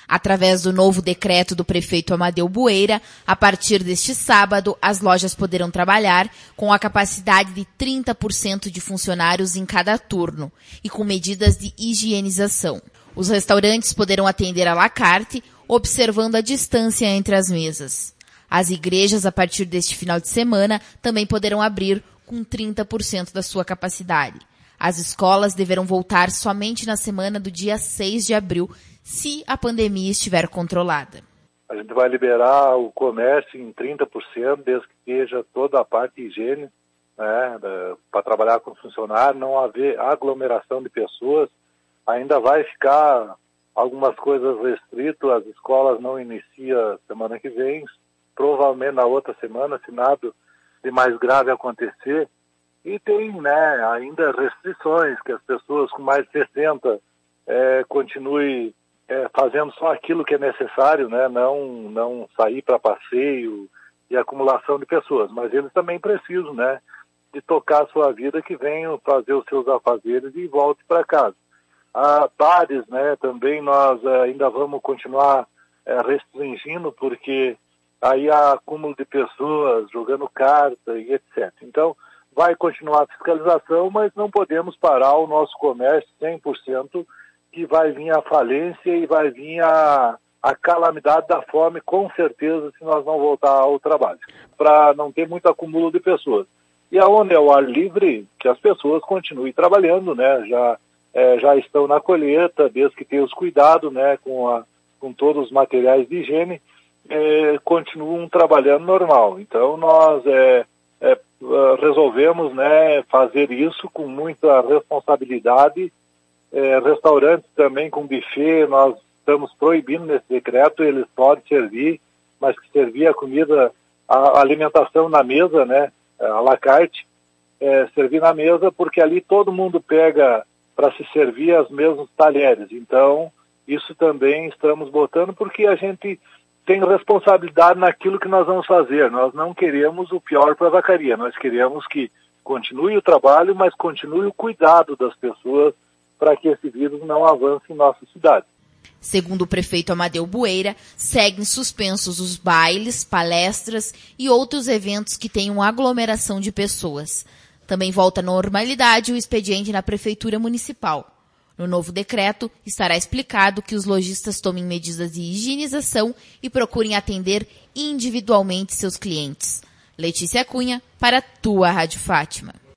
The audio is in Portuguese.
Através do novo decreto do prefeito Amadeu Bueira, a partir deste sábado, as lojas poderão trabalhar com a capacidade de 30% de funcionários em cada turno e com medidas de higienização. Os restaurantes poderão atender à la carte, observando a distância entre as mesas. As igrejas, a partir deste final de semana, também poderão abrir com 30% da sua capacidade. As escolas deverão voltar somente na semana do dia 6 de abril, se a pandemia estiver controlada. A gente vai liberar o comércio em 30%, desde que esteja toda a parte de higiene, né, para trabalhar com funcionário, não haver aglomeração de pessoas. Ainda vai ficar algumas coisas restritas, as escolas não iniciam semana que vem, provavelmente na outra semana, se nada de mais grave acontecer. E tem, né, ainda restrições, que as pessoas com mais de 60 continuem fazendo só aquilo que é necessário, né, não sair para passeio e acumulação de pessoas. Mas eles também precisam, né, de tocar a sua vida, que venham fazer os seus afazeres e voltem para casa. Bares, né, também nós ainda vamos continuar restringindo, porque aí há acúmulo de pessoas jogando carta e etc. Então, vai continuar a fiscalização, mas não podemos parar o nosso comércio 100%, que vai vir a falência e vai vir a calamidade da fome, com certeza, se nós não voltar ao trabalho, para não ter muito acúmulo de pessoas. E aonde é o ar livre, que as pessoas continuem trabalhando, né? Já estão na colheita, desde que tenham os cuidados, né, com todos os materiais de higiene, continuam trabalhando normal. Então nós resolvemos, né, fazer isso com muita responsabilidade. Restaurantes também com buffet, nós estamos proibindo nesse decreto, eles podem servir, mas que servir a comida, a alimentação na mesa, né, à la carte, servir na mesa, porque ali todo mundo pega para se servir os mesmos talheres. Então, isso também estamos botando, porque a gente tem responsabilidade naquilo que nós vamos fazer. Nós não queremos o pior para a vacaria, nós queremos que continue o trabalho, mas continue o cuidado das pessoas para que esse vírus não avance em nossa cidade. Segundo o prefeito Amadeu Bueira, seguem suspensos os bailes, palestras e outros eventos que tenham aglomeração de pessoas. Também volta à normalidade o expediente na Prefeitura Municipal. No novo decreto, estará explicado que os lojistas tomem medidas de higienização e procurem atender individualmente seus clientes. Letícia Cunha, para a tua Rádio Fátima.